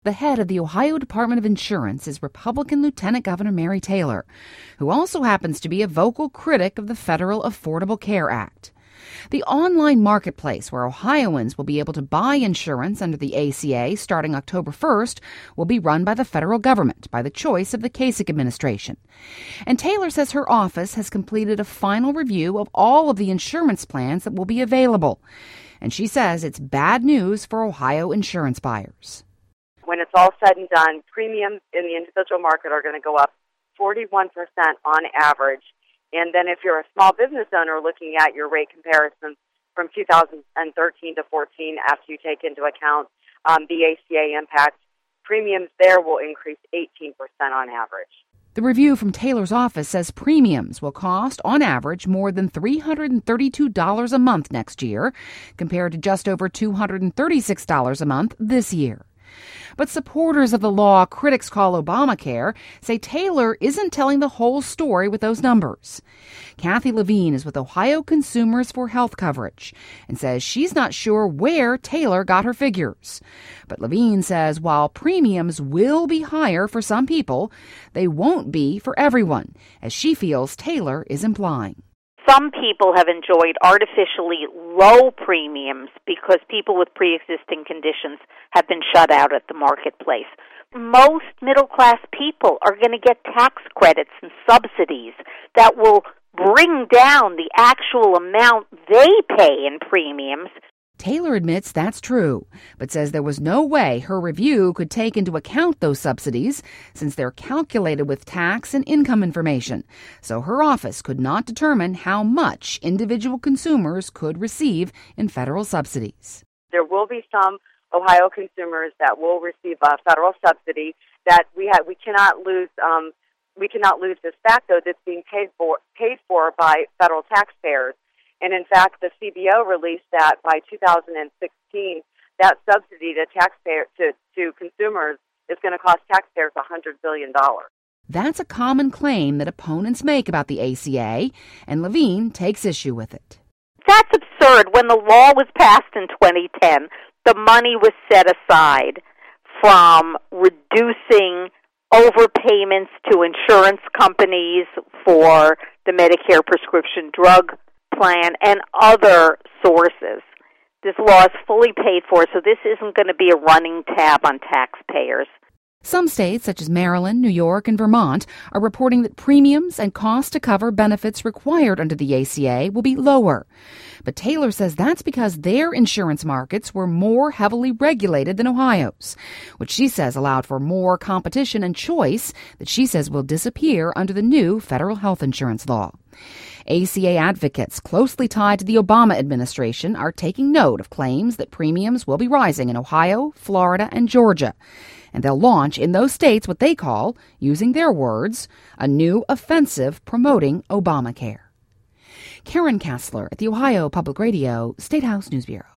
The head of the Ohio Department of Insurance is Republican Lieutenant Governor Mary Taylor, who also happens to be a vocal critic of the federal Affordable Care Act. The online marketplace where Ohioans will be able to buy insurance under the ACA starting October 1st will be run by the federal government by the choice of the Kasich administration. And Taylor says her office has completed a final review of all of the insurance plans that will be available. And she says it's bad news for Ohio insurance buyers. When it's all said and done, premiums in the individual market are going to go up 41% on average. And then if you're a small business owner looking at your rate comparisons from 2013 to 14, after you take into account the ACA impact, premiums there will increase 18% on average. The review from Taylor's office says premiums will cost, on average, more than $332 a month next year, compared to just over $236 a month this year. But supporters of the law critics call Obamacare say Taylor isn't telling the whole story with those numbers. Kathy Levine is with Ohio Consumers for Health Coverage and says she's not sure where Taylor got her figures. But Levine says while premiums will be higher for some people, they won't be for everyone, as she feels Taylor is implying. Some people have enjoyed artificially low premiums because people with pre-existing conditions have been shut out at the marketplace. Most middle-class people are going to get tax credits and subsidies that will bring down the actual amount they pay in premiums. Taylor admits that's true, but says there was no way her review could take into account those subsidies since they're calculated with tax and income information. So her office could not determine how much individual consumers could receive in federal subsidies. There will be some Ohio consumers that will receive a federal subsidy that we cannot lose. We cannot lose this fact, though, that's being paid for by federal taxpayers. And in fact, the CBO released that by 2016, that subsidy to taxpayers to consumers is going to cost taxpayers $100 billion. That's a common claim that opponents make about the ACA, and Levine takes issue with it. That's absurd. When the law was passed in 2010, the money was set aside from reducing overpayments to insurance companies for the Medicare prescription drug plan and other sources. This law is fully paid for, so this isn't going to be a running tab on taxpayers. Some states, such as Maryland, New York, and Vermont, are reporting that premiums and cost to cover benefits required under the ACA will be lower. But Taylor says that's because their insurance markets were more heavily regulated than Ohio's, which she says allowed for more competition and choice that she says will disappear under the new federal health insurance law. ACA advocates closely tied to the Obama administration are taking note of claims that premiums will be rising in Ohio, Florida, and Georgia. And they'll launch in those states what they call, using their words, a new offensive promoting Obamacare. Karen Kassler at the Ohio Public Radio State House News Bureau.